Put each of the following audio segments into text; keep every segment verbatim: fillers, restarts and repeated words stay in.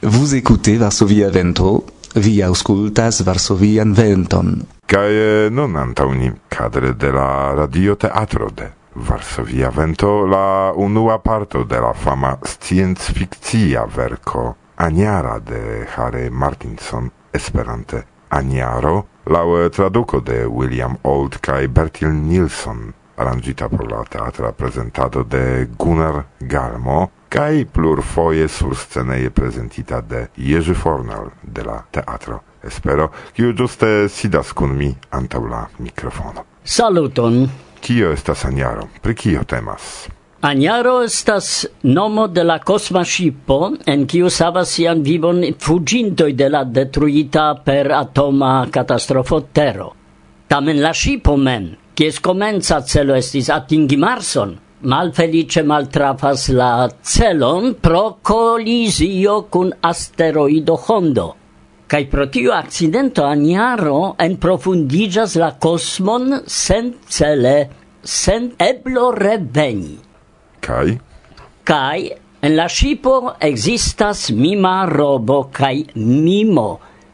Vous écoutez Varsovia Vento, vi auscultas Varsovian Venton. Kaj nun antaŭ ni kadre de la radioteatro de Varsovia Vento la unua parto de la fama scienc-fikcia verko Aniara de Harry Martinson, esperante Aniaro, laŭ traduko de William Auld kaj Bertil Nilsson, arrangita por la teatra presentado de Gunnar Garmo, kaj plurfoje sursceneje prezentita de Jerzy Fornal de la teatro Espero, kiu ĝuste sidas kun mi antaŭ la mikrofono. Saluton! Kio estas Aniaro? Pri kio temas? Aniaro estas nomo de la kosma ŝipo, en kiu savas sian vivon fuĝintoj de la detruita per atoma katastrofo Tero. Tamen la ŝipo mem, kies komenca celo estis atingi Marson, malfelice maltrafas la celon pro kolizio kun asteroido Hondo. Kaj pro tiu akcidento Aniaro enprofundiĝas la kosmon sencele, sen eblo reveni. Kaj? Kaj en la ŝipo ekzistas mima robo kaj mimo,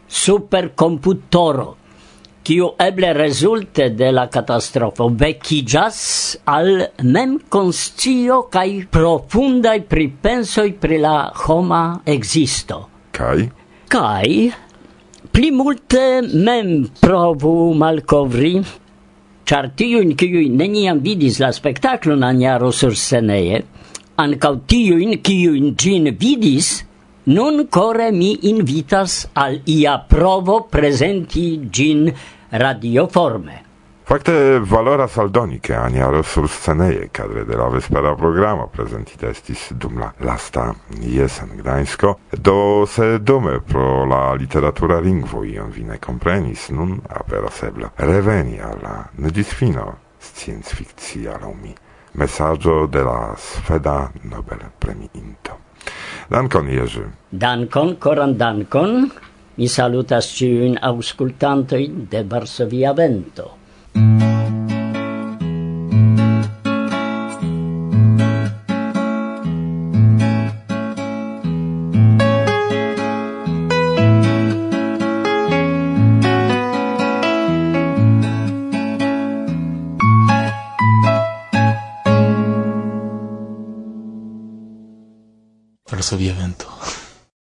superkomputoro, kiu eble rezulte de la katastrofo vekiĝas al memkonscio kaj profundaj pripensoj pri la homa ekzisto. Kaj? Kaj pli multe mem provu malkovri, ĉar tiujn, kiuj neniam vidis la spektaklon Aniaro sursceneje, ankaŭ tiujn, kiujn ĝin vidis, nun kore mi invitas al ia provo prezenti ĝin radioforme. Fakte valoras aldoni, ke Aniaro sursceneje kadre de la vespera programo prezentita estis dum la lasta jesen Gdańsko, do se dume pro la literatura lingvo ion vi ne komprenis, nun aperas eblo reveni al la neĝisfino scienc-fikcia laŭ mi mesaĝo de la sveda Nobel-premiinto. Dankon, Jerzy. Dankon, koran dankon. Mi salutas ĉiujn aŭskultantojn de Varsovia Vento. Varsovia Vento.